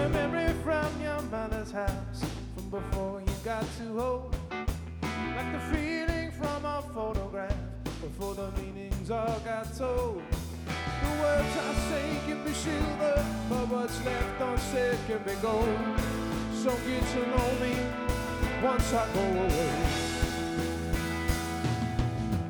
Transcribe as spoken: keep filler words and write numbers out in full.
A memory from your mother's house, from before you got too old. Like the feeling from a photograph, before the meanings all got told. The words I say can be silver, but what's left unsaid can be gold. So get to know me once I go away.